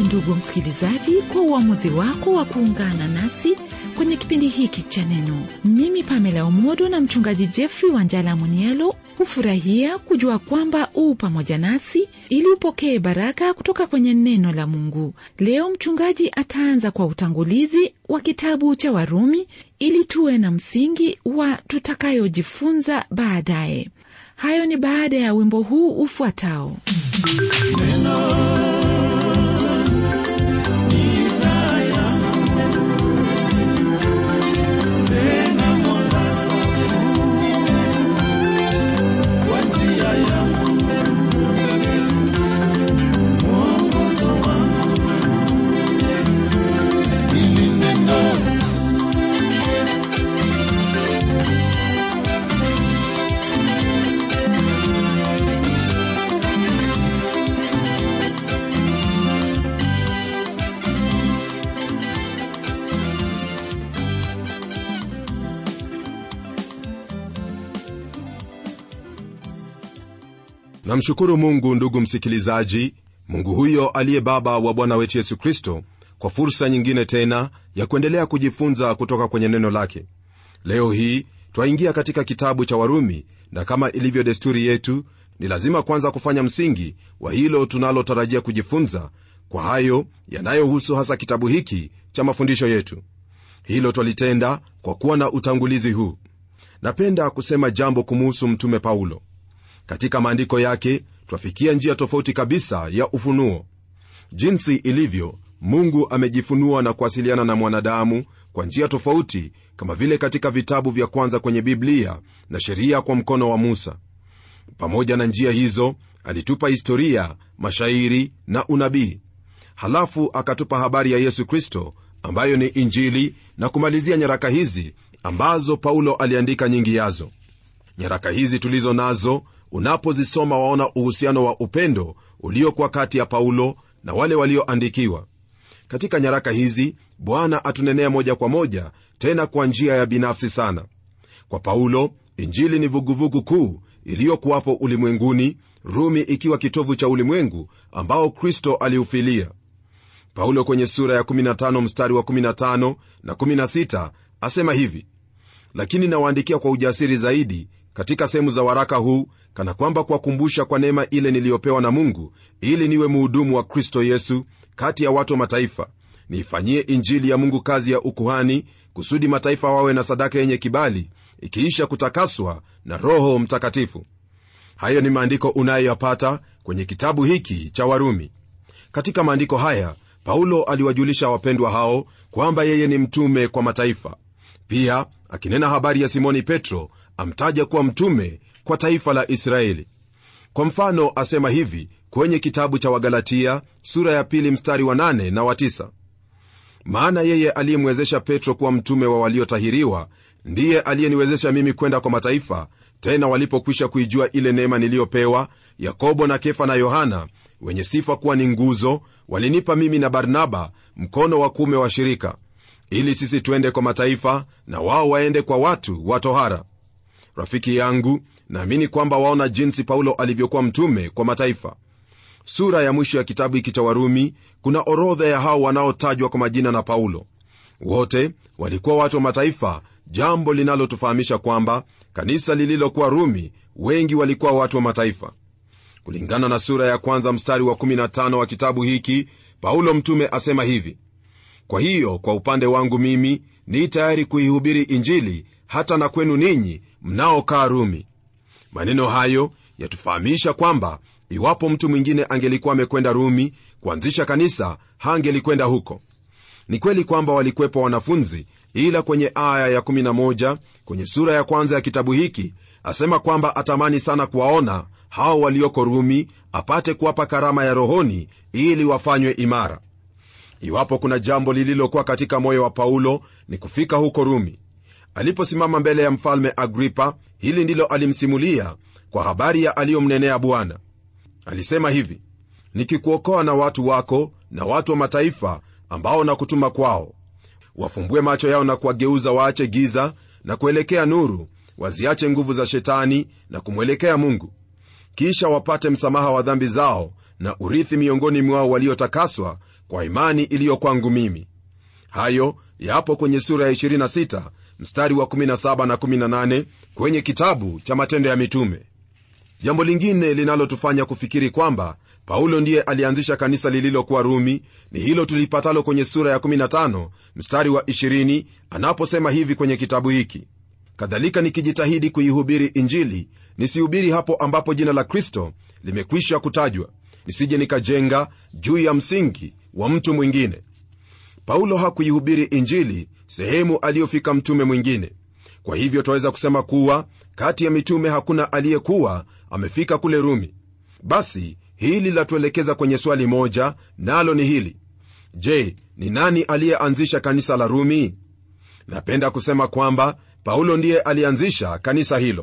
ndugu msikilizaji, kwa uamuzi wako wa kuungana nasi kwenye kipindi hiki cha neno. Mimi Pamela Omodo na mchungaji Jeffrey Wanjala Munielo hufurahia kujua kwamba pamoja nasi ili upokee baraka kutoka kwenye neno la Mungu. Leo mchungaji ataanza kwa utangulizi wa kitabu cha Warumi ili tuwe na msingi wa tutakayojifunza baadaye. Hayo ni baada ya wimbo huu ufuatao. Namshukuru Mungu, ndugu msikilizaji, Mungu huyo aliye Baba wa Bwana wetu Yesu Kristo, kwa fursa nyingine tena ya kuendelea kujifunza kutoka kwenye neno lake. Leo hii twaingia katika kitabu cha Warumi, na kama ilivyo desturi yetu, ni lazima kwanza kufanya msingi wa hilo tunalotarajia kujifunza, kwa hayo yanayohusu hasa kitabu hiki cha mafundisho yetu. Hilo twalitenda kwa kuwa na utangulizi huu. Napenda kusema jambo kumuhusu mtume Paulo. Katika maandiko yake twafikia njia tofauti kabisa ya ufunuo. Jinsi ilivyo, Mungu amejifunua na kuwasiliana na mwanadamu kwa njia tofauti, kama vile katika vitabu vya kwanza kwenye Biblia na sheria kwa mkono wa Musa. Pamoja na njia hizo, alitupa historia, mashairi na unabii. Halafu akatupa habari ya Yesu Kristo ambayo ni Injili, na kumalizia nyaraka hizi ambazo Paulo aliandika nyingi yazo. Nyaraka hizi tulizo nazo, unapozisoma waona uhusiano wa upendo uliokuwa kati ya Paulo na wale walioandikiwa. Katika nyaraka hizi Bwana atunenea moja kwa moja, tena kwa njia ya binafsi sana. Kwa Paulo, Injili ni vuguvugu kuu iliyokuwapo ulimwenguni, Rumi ikiwa kitovu cha ulimwengu ambao Kristo aliufilia. Paulo kwenye sura ya 15 mstari wa 15 na 16 asema hivi: lakini nawaandikia kwa ujasiri zaidi katika sehemu za waraka huu, kana kwamba kuwakumbusha kwa neema ile niliyopewa na Mungu, ili niwe mhudumu wa Kristo Yesu kati ya watu wa mataifa, niifanyie Injili ya Mungu kazi ya ukuhani, kusudi mataifa wawe na sadaka yenye kibali, ikiisha kutakaswa na Roho Mtakatifu. Hayo ni maandiko unayoyapata kwenye kitabu hiki cha Warumi. Katika maandiko haya Paulo aliwajulisha wapendwa hao kwamba yeye ni mtume kwa mataifa. Pia akinena habari ya Simoni Petro, amtaja kuwa mtume kwa taifa la Israeli. Kwa mfano asema hivi kwenye kitabu cha Wagalatia sura ya 2 mstari wa 8 na wa 9: maana yeye aliyemwezesha Petro kuwa mtume wa waliotahiriwa ndiye aliyeniwezesha mimi kwenda kwa mataifa, tena walipokwisha kuijua ile neema niliyopewa, Yakobo na Kefa na Yohana, wenye sifa kuwa ni nguzo, walinipa mimi na Barnaba mkono wa kuume wa shirika, ili sisi tuende kwa mataifa na wao waende kwa watu wa tohara. Rafiki yangu, naamini kwamba waona jinsi Paulo alivyokuwa mtume kwa mataifa. Sura ya mwisho ya kitabu hiki cha Warumi kuna orodha ya hao wanaotajwa kwa majina na Paulo. Wote walikuwa watu wa mataifa, jambo linalotufahamisha kwamba kanisa lililokuwa Rumi wengi walikuwa watu wa mataifa. Kulingana na sura ya kwanza mstari wa 15 wa kitabu hiki, Paulo mtume asema hivi: kwa hiyo kwa upande wangu mimi ni tayari kuihubiri Injili hata na kwenu ninyi mnaokaa Rumi. Maneno hayo yatufahamisha kwamba iwapo mtu mwingine angelikuwa amekwenda Rumi kuanzisha kanisa, hangelikwenda huko. Ni kweli kwamba walikuwepo wanafunzi, ila kwenye aya ya 11 kwenye sura ya kwanza ya kitabu hiki asema kwamba atamani sana kuwaona hao walioko Rumi, apate kuwapa karama ya rohoni ili wafanywe imara. Iwapo kuna jambo lililokuwa katika moyo wa Paulo ni kufika huko Rumi. Aliposimama mbele ya mfalme Agripa, hili ndilo alimsimulia kwa habari ya aliyomnenea Bwana. Alisema hivi: nikikuokoa na watu wako na watu wa mataifa ambao nakutuma kwao, wafumbue macho yao na kuwageuza waache giza na kuelekea nuru, waziache nguvu za shetani na kumwelekea Mungu, kisha wapate msamaha wa dhambi zao na urithi miongoni mwao waliotakaswa kwa imani iliyo kwangu mimi. Hayo yapo kwenye sura ya 26 mstari wa 17 na 18 kwenye kitabu cha Matendo ya Mitume. Jambo lingine linalotufanya kufikiri kwamba Paulo ndiye alianzisha kanisa lililokuwa Rumi ni hilo tulipatalo kwenye sura ya 15 mstari wa 20 anaposema hivi kwenye kitabu hiki: kadhalika nikijitahidi kuihubiri Injili, nisihubiri hapo ambapo jina la Kristo limekwisha kutajwa, nisije nikajenga juu ya msingi wa mtu mwingine. Paulo hakuihubiri Injili sehemu aliyofika mtume mwingine. Kwa hivyo twaweza kusema kuwa kati ya mitume hakuna aliyekuwa amefika kule Rumi. Basi hili latuelekeza kwenye swali moja, nalo ni hili: je, ni nani aliyeanzisha kanisa la Rumi? Napenda kusema kwamba Paulo ndiye alianzisha kanisa hilo.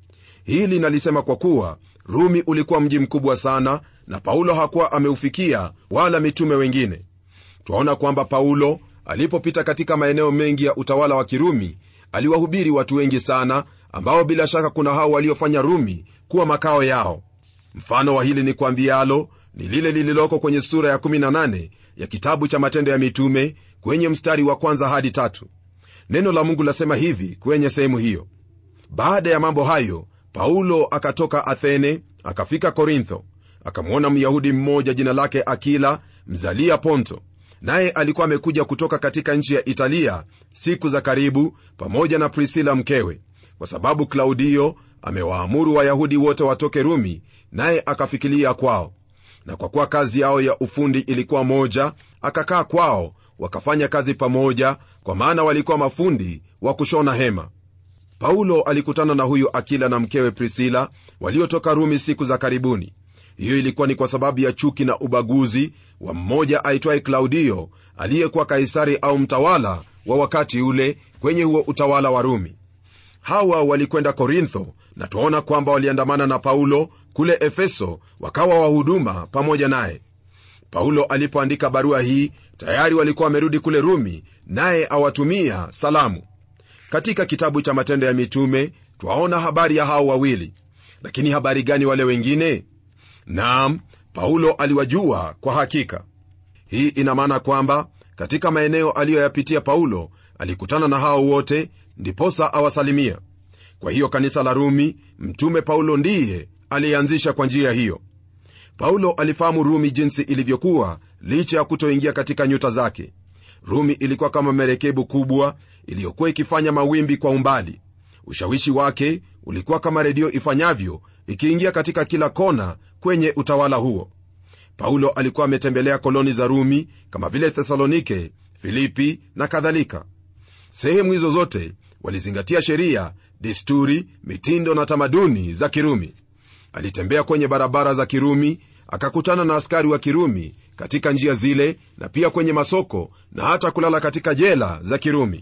Hili nalisema kwa kuwa Rumi ulikuwa mji mkubwa sana na Paulo hakuwa ameufikia wala mitume wengine. Twaona kwamba Paulo alipopita katika maeneo mengi ya utawala wa Kirumi aliwahubiri watu wengi sana, ambao bila shaka kuna hao waliofanya Rumi kuwa makao yao. Mfano wa hili ni kwambialo ni lile lililoko kwenye sura ya 18 ya kitabu cha Matendo ya Mitume kwenye mstari wa 1 hadi 3. Neno la Mungu lasema hivi kwenye sehemu hiyo: baada ya mambo hayo Paulo akatoka Athene akafika Korintho, akamwona Myahudi mmoja jina lake Akila, mzalia Ponto, naye alikuwa amekuja kutoka katika nchi ya Italia siku za karibu, pamoja na Prisila mkewe, kwa sababu Klaudio amewaamuru Wayahudi wote watoke Rumi, naye akafikilia kwao. Na kwa kuwa kazi yao ya ufundi ilikuwa moja, akakaa kwao, wakafanya kazi pamoja, kwa maana walikuwa mafundi wa kushona hema. Paulo alikutana na huyu Akila na mkewe Prisila waliotoka Rumi siku za karibuni. Hiyo ilikuwa ni kwa sababu ya chuki na ubaguzi wa mmoja aitwaye Klaudio, aliyekuwa Kaisari au mtawala wa wakati ule kwenye huo utawala wa Rumi. Hawa walikwenda Korintho, na tuona kwamba waliandamana na Paulo kule Efeso, wakawa wahuduma pamoja naye. Paulo alipoandika barua hii tayari walikuwa wamerudi kule Rumi, naye awatumia salamu. Katika kitabu cha Matendo ya Mitume twaona habari ya hao wawili, lakini habari gani wale wengine? Naam, Paulo aliwajua kwa hakika. Hii ina maana kwamba katika maeneo aliyoyapitia Paulo alikutana na hao wote, ndiposa awasalimia. Kwa hiyo kanisa la Rumi mtume Paulo ndiye alianzisha kwa njia hiyo. Paulo alifahamu Rumi jinsi ilivyokuwa, licha ya kutoingia katika nyuta zake. Rumi ilikuwa kama merekebu kubwa iliyokuwa ikifanya mawimbi kwa umbali. Ushawishi wake ulikuwa kama redio ifanyavyo, ikiingia katika kila kona kwenye utawala huo. Paulo alikuwa ametembelea koloni za Rumi kama vile Thesalonike, Filipi na kadhalika. Sehemu hizo zote walizingatia sheria, desturi, mitindo na tamaduni za Kirumi. Alitembea kwenye barabara za Kirumi, akakutana na askari wa Kirumi katika njia zile, na pia kwenye masoko, na hata kulala katika jela za Kirumi.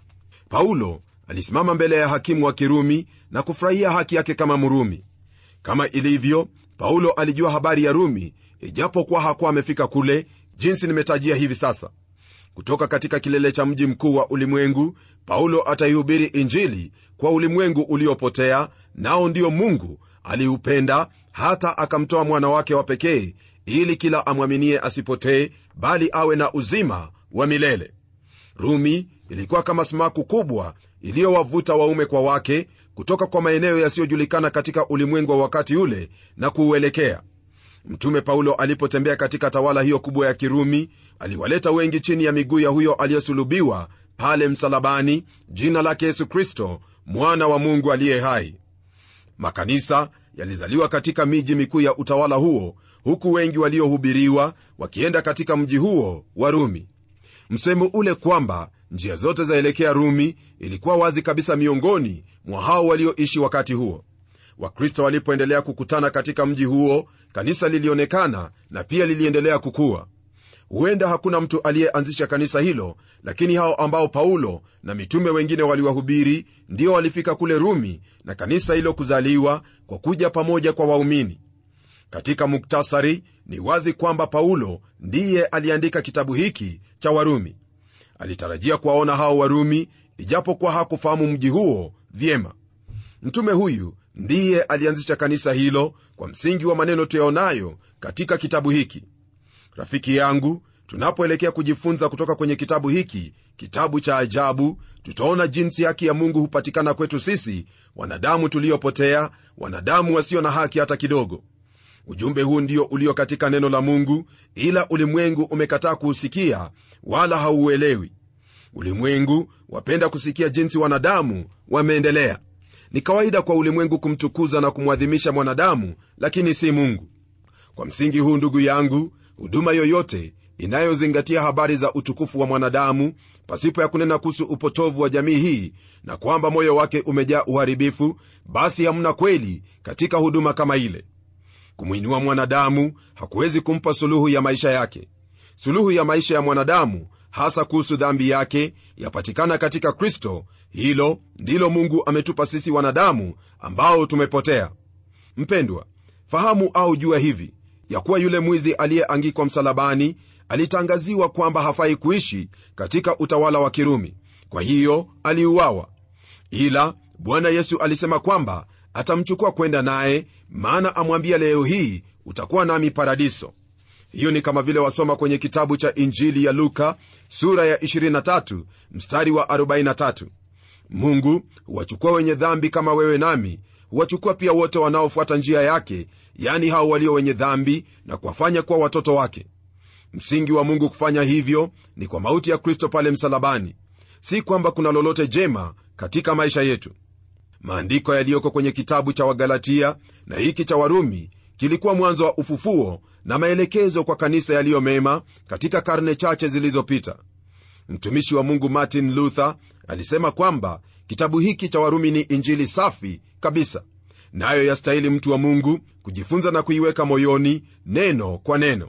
Paulo alisimama mbele ya hakimu wa Kirumi na kufurahia haki yake kama Mrumi. Kama ilivyo, Paulo alijua habari ya Rumi, ijapokuwa hakuwa amefika kule jinsi nimetajia hivi sasa. Kutoka katika kilele cha mji mkuu wa ulimwengu, Paulo ataihubiri Injili kwa ulimwengu uliopotea, nao ndio Mungu aliupenda hata akamtoa mwana wake wa pekee, ili kila amwaminie asipotee, bali awe na uzima wa milele. Rumi ilikuwa kama sumaku kubwa iliyowavuta waume kwa wake kutoka kwa maeneo yasiyojulikana katika ulimwengu wa wakati ule na kuuelekea. Mtume Paulo alipotembea katika tawala hiyo kubwa ya Kirumi, aliwaleta wengi chini ya miguu ya huyo aliyesulubiwa pale msalabani, jina lake Yesu Kristo, mwana wa Mungu aliye hai. Makanisa yalizaliwa katika miji mikuu ya utawala huo, huku wengi waliohubiriwa wakienda katika mji huo wa Rumi. Msemo ule kwamba njia zote zaelekea Rumi ilikuwa wazi kabisa miongoni mwa hao walioishi wakati huo. Wakristo walipoendelea kukutana katika mji huo, kanisa lilionekana na pia liliendelea kukua. Huenda hakuna mtu aliyeanzisha kanisa hilo, lakini hao ambao Paulo na mitume wengine waliwahubiri ndio walifika kule Rumi na kanisa hilo kuzaliwa kwa kuja pamoja kwa waumini. Katika muktasari, ni wazi kwamba Paulo ndiye aliandika kitabu hiki cha Warumi. Alitarajia kuwaona hao Warumi, ijapokuwa hakufahamu mji huo vyema. Mtume huyu ndiye alianzisha kanisa hilo kwa msingi wa maneno tuyaonayo katika kitabu hiki. Rafiki yangu, Tunapoelekea kujifunza kutoka kwenye kitabu hiki, kitabu cha ajabu, tutaona jinsi haki ya Mungu hupatikana kwetu sisi wanadamu tuliopotea, wanadamu wasio na haki hata kidogo. Ujumbe huu ndio ulio katika neno la Mungu, ila ulimwengu umekataa kuusikia wala hauuelewi. Ulimwengu wapenda kusikia jinsi wanadamu wameendelea. Ni kawaida kwa ulimwengu kumtukuza na kumwadhimisha mwanadamu, lakini si Mungu. Kwa msingi huu, ndugu yangu, huduma yoyote inayozingatia habari za utukufu wa mwanadamu pasipo ya kunena kuhusu upotovu wa jamii hii na kwamba moyo wake umejaa uharibifu, basi hamna kweli katika huduma kama ile. Kumwinua mwanadamu hakuwezi kumpa suluhu ya maisha yake. Suluhu ya maisha ya mwanadamu, hasa kuhusu dhambi yake, yapatikana katika Kristo. Hilo ndilo Mungu ametupa sisi wanadamu ambao tumepotea. Mpendwa, fahamu au jua hivi ya kuwa yule mwizi aliyeangikwa msalabani alitangaziwa kwamba hafai kuishi katika utawala wa Kirumi, kwa hiyo aliuawa. Ila Bwana Yesu alisema kwamba atamchukua kwenda naye, maana amwambia, leo hii utakuwa nami paradiso. Hiyo ni kama vile wasoma kwenye kitabu cha Injili ya Luka sura ya 23 mstari wa 43. Mungu huwachukua wenye dhambi kama wewe nami, huwachukua pia wote wanaofuata njia yake, yani hao walio wenye dhambi, na kuwafanya kuwa watoto wake. Msingi wa Mungu kufanya hivyo ni kwa mauti ya Kristo pale msalabani, si kwamba kuna lolote jema katika maisha yetu. Maandiko yaliyoko kwenye kitabu cha Wagalatia na hiki cha Warumi kilikuwa mwanzo wa ufufuo na maelekezo kwa kanisa yaliyo mema katika karne chache zilizopita. Mtumishi wa Mungu Martin Luther alisema kwamba kitabu hiki cha Warumi ni injili safi kabisa, nayo yastahili mtu wa Mungu kujifunza na kuiweka moyoni, neno kwa neno,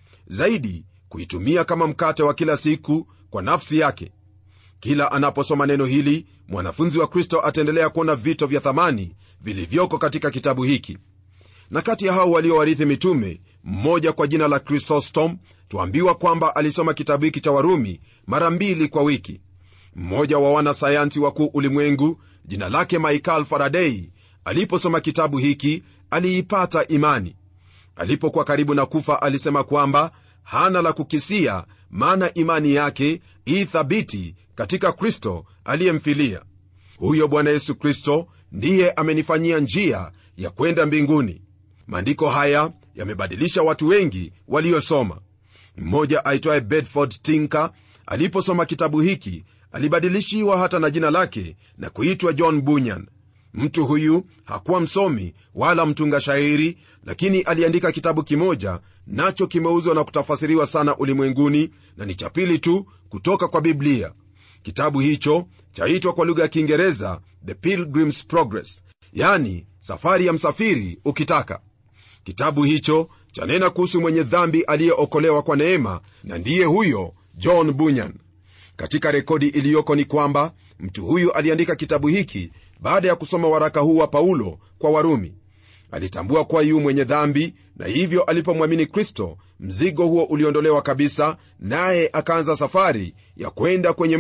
zaidi kuitumia kama mkate wa kila siku kwa nafsi yake. Kila anaposoma neno hili, mwanafunzi wa Kristo ataendelea kuona vito vya thamani vilivyoko katika kitabu hiki. Na kati ya hao waliowarithi mitume, mmoja kwa jina la Chrysostom, tuambiwa kwamba alisoma kitabu hiki cha Warumi mara 2 kwa wiki. Mmoja wa wanasayansi wakuu ulimwengu, jina lake Michael Faraday, aliposoma kitabu hiki aliipata imani. Alipokuwa karibu na kufa, alisema kwamba hana la kukisia, maana imani yake thabiti katika Kristo aliyemfilia. Huyo Bwana Yesu Kristo ndiye amenifanyia njia ya kwenda mbinguni. Maandiko haya yamebadilisha watu wengi waliosoma. Mmoja aitwaye Bedford Tinker aliposoma kitabu hiki alibadilishiwa hata na jina lake na kuitwa John Bunyan. Mtu huyu hakuwa msomi wala mtunga shairi, lakini aliandika kitabu kimoja, nacho kimeuzwa na kutafasiriwa sana ulimwenguni, na ni cha pili tu kutoka kwa Biblia. Kitabu hicho chaitwa kwa lugha ya Kiingereza The Pilgrim's Progress, yani safari ya msafiri ukitaka. Kitabu hicho chanena kuhusu mwenye dhambi aliyeokolewa kwa neema, na ndiye huyo John Bunyan. Katika rekodi iliyoko ni kwamba mtu huyu aliandika kitabu hiki baada ya kusoma waraka huu wa Paulo kwa Warumi. Alitambua kuwa yu mwenye dhambi, na hivyo alipomwamini Kristo, mzigo huo uliondolewa kabisa, naye akaanza safari ya kwenda kwenye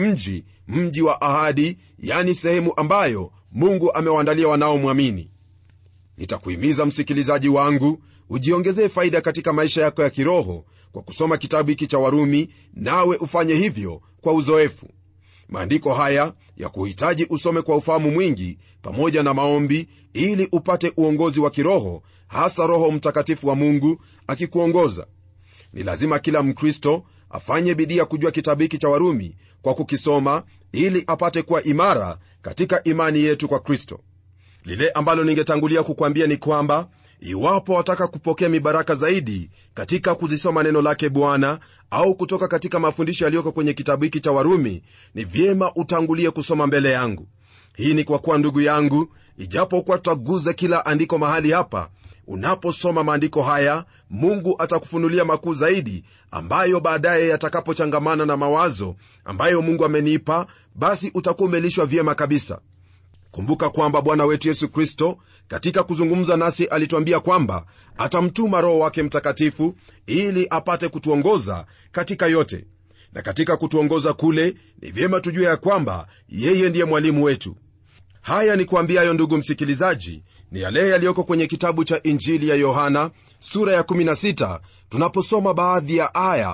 mji wa ahadi, yani sehemu ambayo Mungu amewaandalia wanaomwamini. Nitakuhimiza msikilizaji wangu, ujiongezee faida katika maisha yako ya kiroho kwa kusoma kitabu hiki cha Warumi, nawe ufanye hivyo kwa uzoefu. Maandiko haya ya kuhitaji usome kwa ufahamu mwingi pamoja na maombi, ili upate uongozi wa kiroho, hasa Roho Mtakatifu wa Mungu akikuongoza. Ni lazima kila Mkristo afanye bidii ya kujua kitabu hiki cha Warumi kwa kukisoma, ili apate kuwa imara katika imani yetu kwa Kristo. Lile ambalo ningetangulia kukwambia ni kwamba iwapo wataka kupokea mibaraka zaidi katika kuzisoma neno lake Bwana, au kutoka katika mafundisho yaliyoko kwenye kitabu hiki cha Warumi, ni vyema utangulie kusoma mbele yangu. Hii ni kwa kuwa, ndugu yangu, ijapokuwa tutaguza kila andiko mahali hapa, unaposoma maandiko haya Mungu atakufunulia makuu zaidi, ambayo baadaye yatakapochangamana na mawazo ambayo Mungu amenipa, basi utakuwa umelishwa vyema kabisa. Kumbuka kwamba Bwana wetu Yesu Kristo katika kuzungumza nasi alituambia kwamba atamtuma Roho wake Mtakatifu ili apate kutuongoza katika yote. Na katika kutuongoza kule, ni vyema tujue ya kwamba yeye ndiye mwalimu wetu. Haya ni kuambiayo, ndugu msikilizaji, ni yale yaliyoko kwenye kitabu cha Injili ya Yohana sura ya 16, tunaposoma baadhi ya aya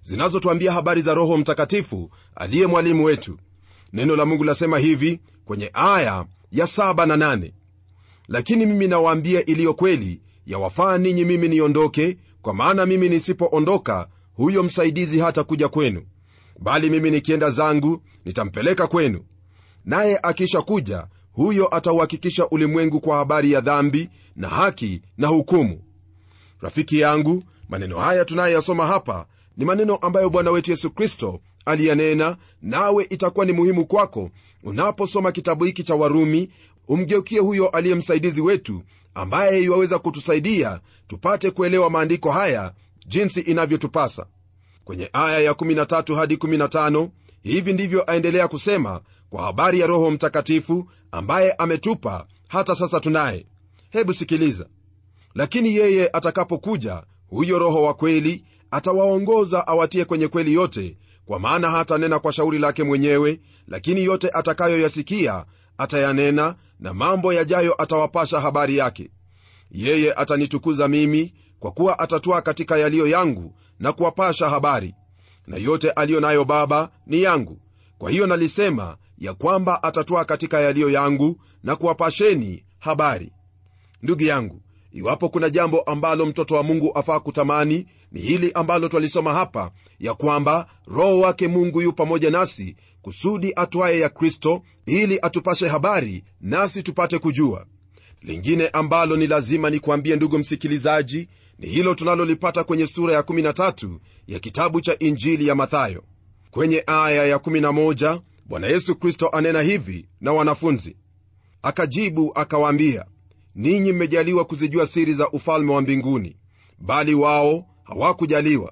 zinazotuambia habari za Roho Mtakatifu aliye mwalimu wetu. Neno la Mungu lasema hivi kwenye aya ya 7 na 8: lakini mimi nawaambia iliyo kweli, yawafaa ninyi mimi niondoke, kwa maana mimi nisipoondoka huyo msaidizi hata kuja kwenu, bali mimi nikienda zangu nitampeleka kwenu. Naye akisha kuja, huyo atauhakikisha ulimwengu kwa habari ya dhambi na haki na hukumu. Rafiki yangu, maneno haya tunayoyasoma hapa ni maneno ambayo Bwana wetu Yesu Kristo aliyanena, nawe itakuwa ni muhimu kwako unaposoma kitabu hiki cha Warumi umgeukie huyo aliye msaidizi wetu, ambaye yuwaweza kutusaidia tupate kuelewa maandiko haya jinsi inavyotupasa. Kwenye aya ya 13 hadi 15 hivi ndivyo aendelea kusema kwa habari ya Roho Mtakatifu ambaye ametupa hata sasa tunaye. Hebu sikiliza: lakini yeye atakapokuja, huyo Roho wa kweli, atawaongoza awatie kwenye kweli yote, kwa maana hatanena kwa shauri lake mwenyewe, lakini yote atakayoyasikia atayanena, na mambo yajayo atawapasha habari yake. Yeye atanitukuza mimi, kwa kuwa atatwaa katika yaliyo yangu na kuwapasha habari. Na yote aliyo nayo Baba ni yangu. Kwa hiyo nalisema ya kwamba atatwaa katika yaliyo yangu na kuwapasheni habari. Ndugu yangu, iwapo kuna jambo ambalo mtoto wa Mungu afaa kutamani, ni hili ambalo twalisoma hapa, ya kwamba Roho wake Mungu yu pamoja nasi kusudi atwaye ya Kristo, ili atupashe habari nasi tupate kujua. Lingine ambalo ni lazima nikuambie ndugu msikilizaji, ni hilo tunalolipata kwenye sura ya 13 ya kitabu cha Injili ya Mathayo. Kwenye aya ya 11 Bwana Yesu Kristo anena hivi na wanafunzi: akajibu akawaambia, ninyi mmejaliwa kuzijua siri za ufalme wa mbinguni, bali wao hawakujaliwa.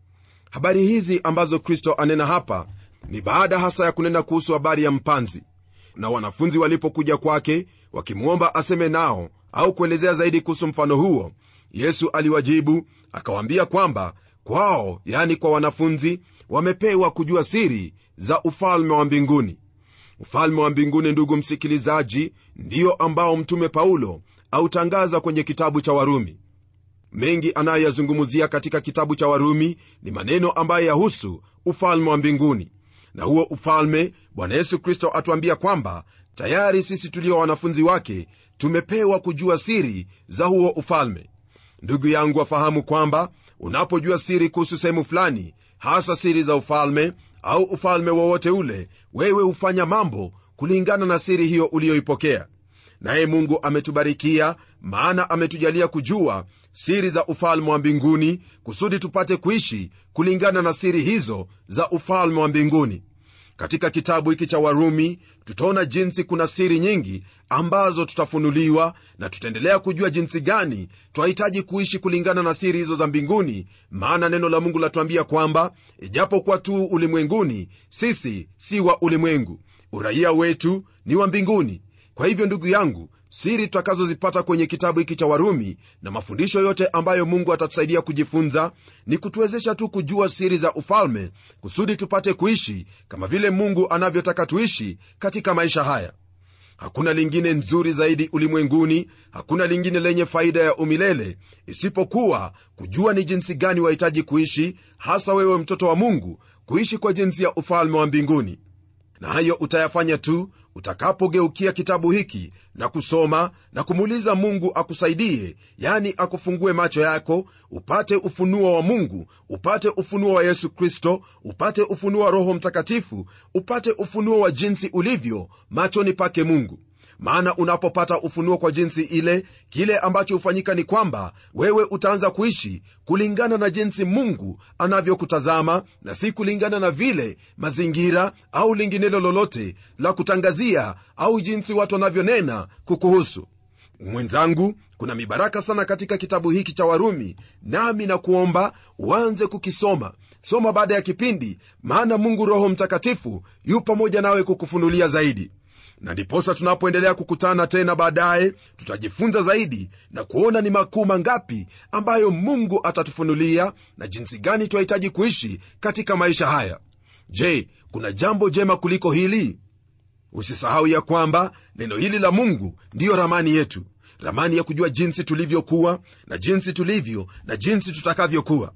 Habari hizi ambazo Kristo anena hapa ni baada hasa ya kunena kuhusu habari ya mpanzi. Na wanafunzi walipokuja kwake wakimwomba aseme nao au kuelezea zaidi kuhusu mfano huo, Yesu aliwajibu akawaambia kwamba kwao, yani kwa wanafunzi, wamepewa kujua siri za ufalme wa mbinguni. Ufalme wa mbinguni, ndugu msikilizaji, ndio ambao mtume Paulo autangaza kwenye kitabu cha Warumi. Mengi anayoyazungumzia katika kitabu cha Warumi ni maneno ambayo yahusu ufalme wa mbinguni. Na huo ufalme Bwana Yesu Kristo atuambia kwamba tayari sisi tulio wanafunzi wake tumepewa kujua siri za huo ufalme. Ndugu yangu, wafahamu kwamba unapojua siri kuhusu sehemu fulani, hasa siri za ufalme au ufalme wowote ule, wewe hufanya mambo kulingana na siri hiyo uliyoipokea. Naye Mungu ametubarikia, maana ametujalia kujua siri za ufalme wa mbinguni kusudi tupate kuishi kulingana na siri hizo za ufalme wa mbinguni. Katika kitabu hiki cha Warumi tutaona jinsi kuna siri nyingi ambazo tutafunuliwa, na tutaendelea kujua jinsi gani twahitaji kuishi kulingana na siri hizo za mbinguni, maana neno la Mungu latuambia kwamba ijapokuwa tu ulimwenguni, sisi si wa ulimwengu, uraia wetu ni wa mbinguni. Kwa hivyo ndugu yangu, siri tutakazozipata kwenye kitabu hiki cha Warumi na mafundisho yote ambayo Mungu atatusaidia kujifunza ni kutuwezesha tu kujua siri za ufalme kusudi tupate kuishi kama vile Mungu anavyotaka tuishi katika maisha haya. Hakuna lingine nzuri zaidi ulimwenguni, hakuna lingine lenye faida ya umilele isipokuwa kujua ni jinsi gani wahitaji kuishi, hasa wewe mtoto wa Mungu, kuishi kwa jinsi ya ufalme wa mbinguni. Na hayo utayafanya tu utakapogeukia kitabu hiki na kusoma na kumuuliza Mungu akusaidie, yani akufungue macho yako, upate ufunuo wa Mungu, upate ufunuo wa Yesu Kristo, upate ufunuo wa Roho Mtakatifu, upate ufunuo wa jinsi ulivyo machoni pake Mungu. Maana unapopata ufunuo kwa jinsi ile, kile ambacho hufanyika ni kwamba wewe utaanza kuishi kulingana na jinsi Mungu anavyokutazama, na si kulingana na vile mazingira au linginelo lolote la kutangazia au jinsi watu wanavyonena kukuhusu. Mwenzangu, kuna mibaraka sana katika kitabu hiki cha Warumi, nami na kuomba uanze kukisoma. Soma baada ya kipindi, maana Mungu Roho Mtakatifu yu pamoja nawe kukufunulia zaidi. Na ndiposa tunapoendelea kukutana tena baadaye, tutajifunza zaidi na kuona ni makuu mangapi ambayo Mungu atatufunulia na jinsi gani tunahitaji kuishi katika maisha haya. Je, kuna jambo jema kuliko hili? Usisahau ya kwamba neno hili la Mungu ndiyo ramani yetu, ramani ya kujua jinsi tulivyokuwa na jinsi tulivyo na jinsi tutakavyokuwa.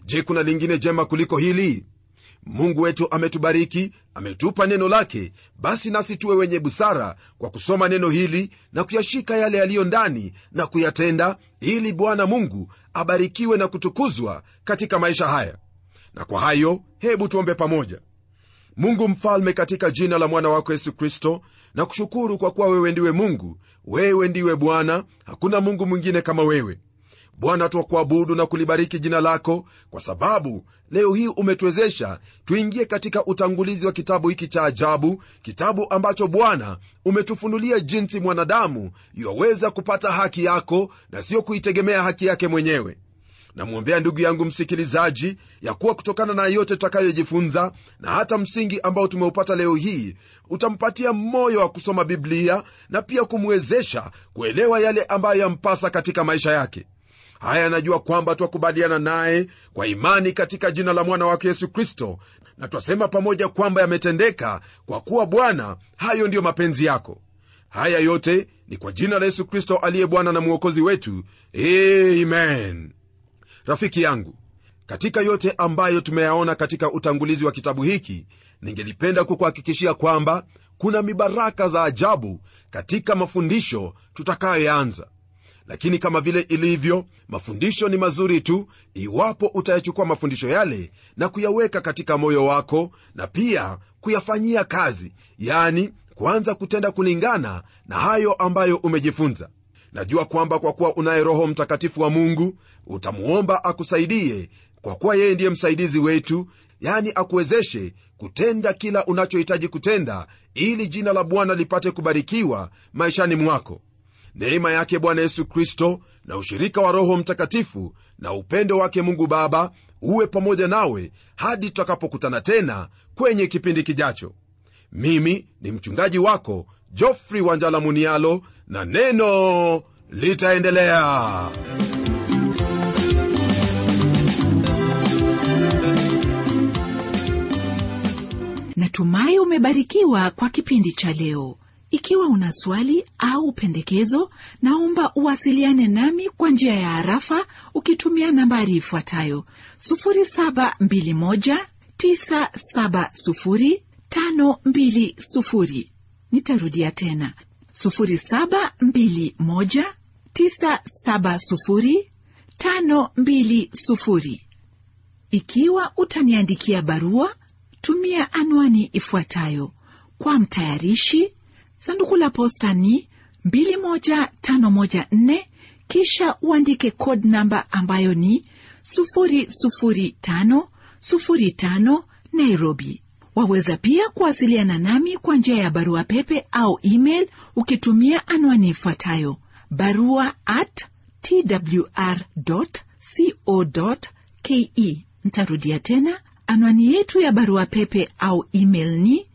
Je, kuna lingine jema kuliko hili? Mungu wetu ametubariki, ametupa neno lake, basi nasi tuwe wenye busara kwa kusoma neno hili na kuyashika yale yaliyo ndani na kuyatenda, ili Bwana Mungu abarikiwe na kutukuzwa katika maisha haya. Na kwa hayo, hebu tuombe pamoja. Mungu mfalme, katika jina la mwana wako Yesu Kristo, na kushukuru kwa kuwa wewe ndiwe Mungu, wewe ndiwe Bwana, hakuna Mungu mwingine kama wewe. Bwana, twakuabudu na kulibariki jina lako, kwa sababu leo hii umetuwezesha tuingie katika utangulizi wa kitabu hiki cha ajabu, kitabu ambacho Bwana umetufunulia jinsi mwanadamu yuwaweza kupata haki yako na sio kuitegemea haki yake mwenyewe. Namwombea ndugu yangu msikilizaji, ya kuwa kutokana na yote tutakayojifunza na hata msingi ambao tumeupata leo hii, utampatia moyo wa kusoma Biblia na pia kumwezesha kuelewa yale ambayo yampasa katika maisha yake. Haya najua kwamba twakubaliana naye kwa imani katika jina la mwana wake Yesu Kristo, na twasema pamoja kwamba yametendeka, kwa kuwa Bwana, hayo ndiyo mapenzi yako. Haya yote ni kwa jina la Yesu Kristo aliye Bwana na Mwokozi wetu. Amen. Rafiki yangu, katika yote ambayo tumeyaona katika utangulizi wa kitabu hiki, ningelipenda kukuhakikishia kwamba kuna mibaraka za ajabu katika mafundisho tutakayoanza. Lakini kama vile ilivyo, mafundisho ni mazuri tu iwapo utayachukua mafundisho yale na kuyaweka katika moyo wako na pia kuyafanyia kazi, yani kuanza kutenda kulingana na hayo ambayo umejifunza. Najua kwamba kwa kuwa unaye Roho Mtakatifu wa Mungu, utamuomba akusaidie, kwa kuwa yeye ndiye msaidizi wetu, yani akuwezeshe kutenda kila unachohitaji kutenda, ili jina la Bwana lipate kubarikiwa maishani mwako. Neema yake Bwana Yesu Kristo na ushirika wa Roho Mtakatifu na upendo wake Mungu Baba uwe pamoja nawe hadi tutakapokutana tena kwenye kipindi kijacho. Mimi ni mchungaji wako Geoffrey Wanjala Munialo, na neno litaendelea. Natumai umebarikiwa kwa kipindi cha leo. Ikiwa una swali au pendekezo, naomba uwasiliane nami kwa njia ya harafa ukitumia nambari ifuatayo: 0721970520. Nitarudia tena, 0721970520. Ikiwa utaniandikia barua, tumia anwani ifuatayo: kwa mtayarishi sanduku la posta ni 21514, kisha uandike code namba ambayo ni 00505 Nairobi. Waweza pia kuwasiliana nami kwa njia ya barua pepe au email ukitumia anwani ifuatayo: barua@twr.co.ke. Nitarudia tena, anwani yetu ya barua pepe au email ni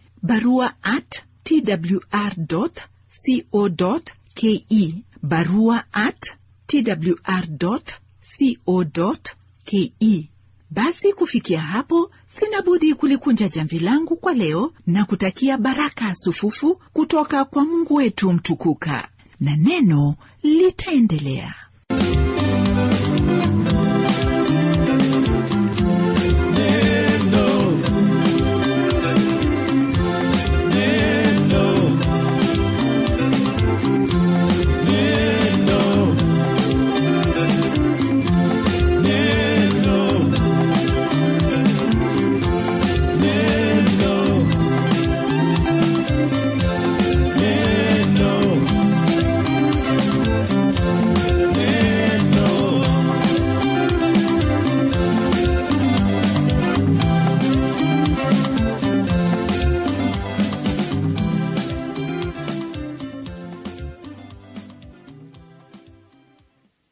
barua@twr.co.ke, barua@twr.co.ke. Basi kufikia hapo, sina budi kulikunja jamvi langu kwa leo na kutakia baraka sufufu kutoka kwa Mungu wetu mtukuka, na neno litaendelea.